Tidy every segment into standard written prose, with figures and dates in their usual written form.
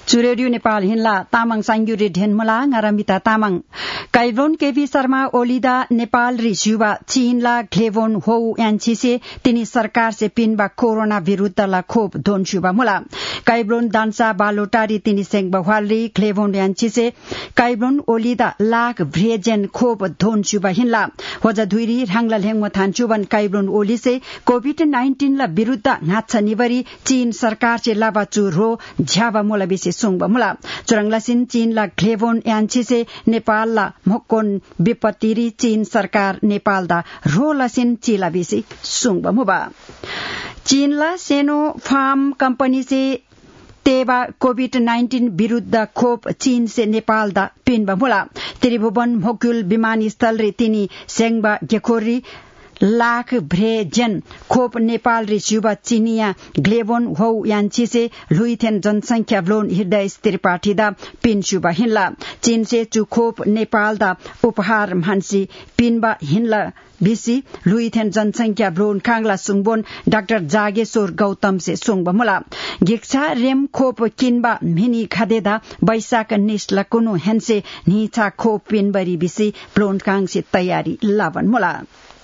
चुरेडियो Nepal हिन्ला Tamang सांग्युरे ढेनमला ngaramita Tamang काइब्रोन केवी शर्मा ओलिदा नेपाल रि जुवा चीनला ग्लेभोन हो यान्छिसे तिनी सरकार से पिनबा कोरोना विरुद्ध ला खोप दोन जुवा मुला काइब्रोन दान्सा बालोटारी तिनी सेंग बहवाली ग्लेभोन यान्छिसे काइब्रोन ओलिदा लाख भ्रेजेन खोप दोन जुवा हिन्ला होजा धुइरी रांगला लेंग थान्चुवन काइब्रोन ओलिसे कोभिड-19 ला विरुद्ध नाच्छ निवरी चीन सरकार से लाबाचुर हो झ्याबा मोला बिसे सुंग मुला चुरंगलासिन चीन ला ग्लेभोन यान्छिसे नेपाल ला मोक्कोन विपत्तिरी चीन सरकार नेपाल दा रोलासिन चीला बिसे सुंग मुबा चीन ला सेनो फार्म कंपनी से तेबा कोभिड-19 विरुद्ध खोप चीन से नेपाल दा पिनबा मुला त्रिभुवन मोक्युल विमानस्थल रे तिनी सेंगबा गेखोरी लाख भ्रेजन खोप नेपाल रि जुवा चीनिया ग्लेभोन हो यान्छिसे लुइथेन जनसंख्या ब्लोन हृदय त्रिपाठी दा पिन जुवा हिन्ला चीन से चु खोप नेपाल दा उपहार मानसी पिनबा हिन्ला बिसी लुइथेन जनसंख्या ब्लोन कांगला सुंगबोन डाक्टर जागेश्वर गौतम से सुंगबा मुला गिक्छा रेम खोप किनबा मिनी खादेदा बैशाख निस्ला कुनु हेन्से निछा खोप पिनबरी बिसी ब्लोन कांग से तयारी लावन मुला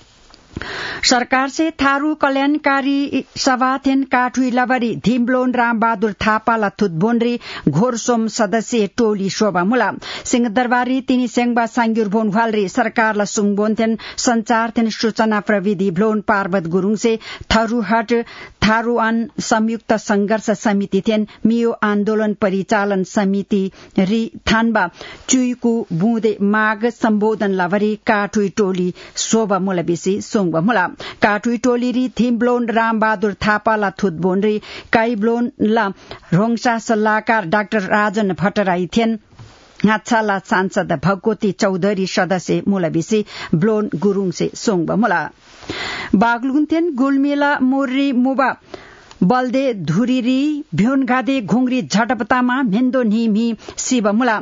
सरकार से थारू कल्याणकारी सभा थेन काठुई लबरी धीमब्लोन राम बहादुर थापा ला थुतबोनरी घोरसोम सदस्य टोली शोभा मुला सिंहदरबारी तिनी सेंगबा सांग्युर भोन वालरी सरकार ला सुंगबोन थेन संचार थेन सूचना प्रविधि ब्लोन पार्वत गुरुङ से थरूहट थारूआन संयुक्त संघर्ष समिति थेन मियो आन्दोलन परिचालन समिति री थानबा चुइकु बुँदे माग सम्बोधन लवरी काठुई टोली शोभा मुला बिसी सुंगबा मुला काठुई टोली री थीमब्लोन राम बहादुर थापा ला थुतबोन री काइब्लोन ला रोङसा सल्लाहकार डाक्टर राजन भट्टराई थेन नाच्छाला सांसद भगवती चौधरी सदस्य मुलाबिसी ब्लोन गुरुङ से सोङबा मुला बागलुङथेन गुलमेला मोर्री मुबा बल्दे धुरीरी भ्योनगादे घुंगरी झटपतामा मेन्दो निमी शिव मुला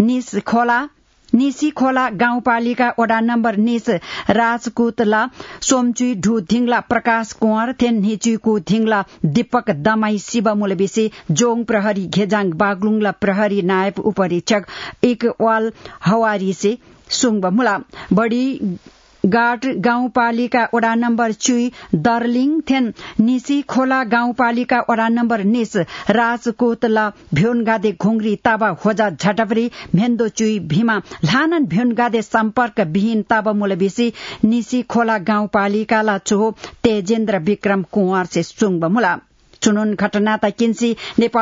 निसी खोला गाउँपालिका वडा नम्बर निस राजकुतला सोमचुई ढु धिंगला प्रकाश कुंवर थेन निचुईको धिंगला दीपक दमाई शिव मुलबिसी जोङ प्रहरी घेजाङ बागलुङला प्रहरी नायब उपरीक्षक इकवाल हवारी से सुंगबा मुला बड़ी गाट गाउँपालिका वडा नम्बर चुई दर्लिङ थेन निसी खोला गाउँपालिका वडा नम्बर निस राजकोतला भ्योनगादे घुंगरी ताबा होजा झटपरी मेन्दो चुई भीमा लानन भ्योनगादे सम्पर्क विहीन ताबा मुलबिसी निसी खोला गाउँपालिका ला चोहो तेजेन्द्र विक्रम कुंवर से सुंगबा मुला चुनुन घटना ता किन्सी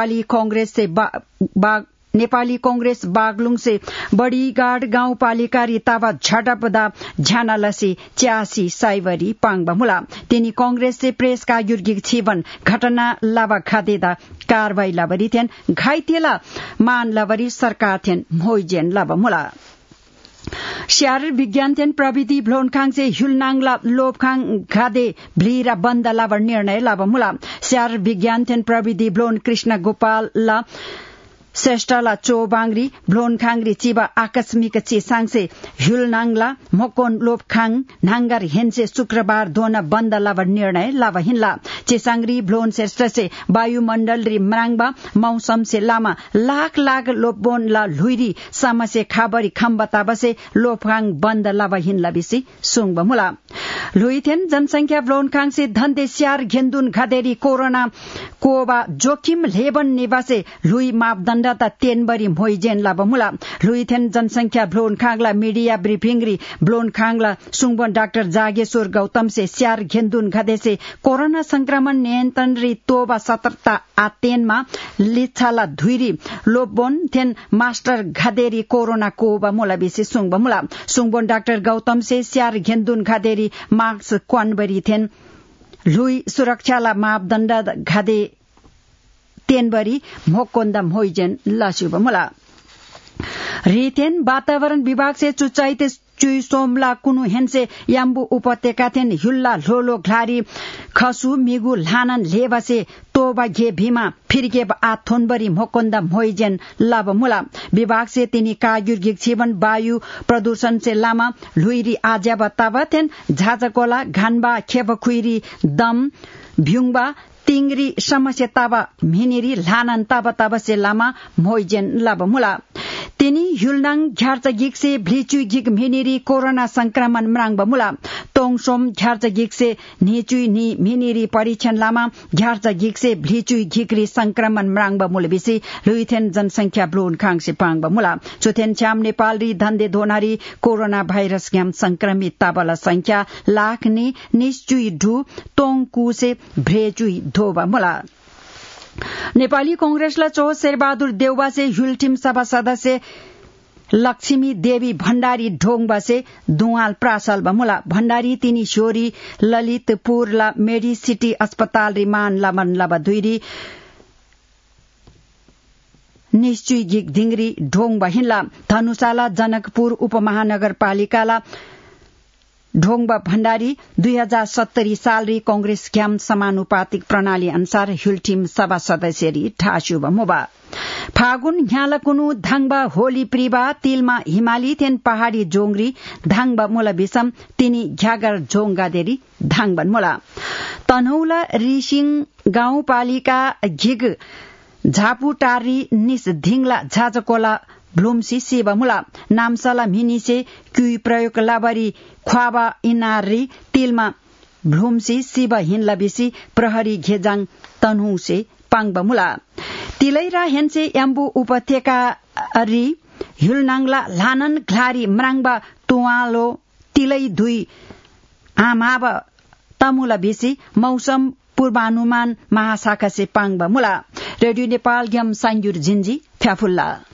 नेपाली कांग्रेस बागलुङ से बड़ीगाड गाउँपालिका रितावा झटपदा झ्यानालसी च्यासी साइवरी पाङबा मुला तिनी कांग्रेस से प्रेस का युर्गिक छिवन घटना लावा खादेदा कारवाई लावरी थेन घाइतेला मान लावरी सरकार थेन मोइजेन लावा मुला शारीर विज्ञान थेन प्रविधि भ्लोनखाङ से हुलनाङला लोपखाङ घादे भ्लीरा बन्द लावर निर्णय लावा मुला शारीर विज्ञान थेन प्रविधि भ्लोन कृष्ण गोपाल ला श्रेष्ठला चोबाङ्री भ्लोनखाङरी चिबा आकस्मिक चेसाङसे हुलनाङला मोकोन लोपखाङ नाङ्गार हेन्से शुक्रबार दोन बन्द लावर निर्णय लावा हिन्ला चेसाङरी भ्लोन श्रेष्ठ से वायुमण्डल री मराङबा मौसम से लामा लाख लोपबोन ला लुइरी समसे खाबरी खम्बता बसे लोपखाङ बन्द लावा हिन्ला बिसी सुङबा मुला लुइथेन जनसंख्या भ्लोनखाङ से धन्दे स्यार घेन्दुन घदेरी कोरोना कोबा जोखिम लेबन निवासे लुई मापदण्ड तेनबरी मोइजेन लावा मुला लुइथेन जनसंख्या भ्लोनखाङला मीडिया ब्रिफिंगरी भ्लोनखाङला सुङबन डाक्टर जागेश्वर गौतम से स्यार घेन्दुन घदे से कोरोना संक्रमण नियन्त्रण री तोबा सतर्कता आतेनमा लिच्छाला धुइरी लोबोन थेन मास्टर घदेरी कोरोना कोबा मुला बिसी सुङबा मुला सुङबन डाक्टर गौतम से स्यार घेन्दुन घदेरी मार्क्स क्वानबरी थेन लुई सुरक्षाला मापदण्ड घदे तेनबरी मोकोन्दा मोइजेन लासुबा मुला रिथेन वातावरण विभाग से चुचाइते चुई सोमला कुनु हेन्से याम्बु उपत्यका थेन हुल्ला लोलो घ्लारी खसु मिगु लानन लेबसे तोबा घे भीमा फिरके आथोनबरी मोकोन्दा मोइजेन लाबा मुला विभाग से तिनी कायुर्गिक जीवन वायु प्रदूषण से लामा लुइरी आज्या बतावा थेन झाजाकोला घानबा खेपखुइरी दम भ्युङबा तिंगरी समस्या तब मिनिरी लानन तब से लामा मोइजेन लब मुला तिनी हुलनाङ घ्यार्चगिक्से भ्लिचुगिक मिनिरी कोरोना संक्रमण म्राङ बमुला तोङसोम घ्यार्चगिक्से निचुई नि मिनिरी परीक्षण लामा घ्यार्चगिक्से भ्लिचुई घिक्री संक्रमण म्राङ बमुल बिसी लुइथेन जनसंख्या ब्लोन खाङसे पाङ बमुला चुथेन छ्याम नेपाल री धन्दे धोनारी कोरोना भाइरस ग्याम संक्रमित ताबला संख्या लाख नि निश्चुई ढु तोङकुसे भ्रेचुई धोबा मुला नेपाली कांग्रेसला चो शेरबहादुर देउबासे हुलटिम सभा सदस्य लक्ष्मी देवी भण्डारी ढोङबासे दुवाल प्रासल बमुला भण्डारी तिनी छोरी ललितपुर ला मेडी सिटी अस्पताल रिमान लमन लबा दुईरी निश्चुई गिग धिंगरी ढोङ बहिनला धनुषाला जनकपुर उपमहानगरपालिकाला ढोङबा भण्डारी 2070 साल री कांग्रेस ग्याम समानुपातिक प्रणाली अनुसार हुलटिम सभा सदस्य री ठासुब मुबा फागुन ह्यालकुनु धाङबा होली प्रिबा तिलमा हिमाली तेन पहाड़ी जोंगरी धाङबा मुला बिसम तिनी घ्यागर जोंगादेरी धाङबन मुला तनौला रिसिङ गाउँपालिका घिग झापुटारी निस धिङला झाजकोला ब्लुम्सी सेवा मुला नामसला मिनिसे क्युई प्रयोग लाबरी ख्वाबा इनारी तिलमा ब्लुम्सी शिव हिनला बिसी प्रहरी घेजाङ तन्हुसे पाङबा मुला तिलैरा हेन्से याम्बु उपत्यका री हुलनाङला लानन घ्लारी म्राङबा तुवालो तिलै दुई आमाब तमुला बिसी मौसम पूर्वानुमान महाशाखा से पाङबा मुला रेडियो नेपाल ग्याम साङ्गुर जिन्जी फ्याफुल्ला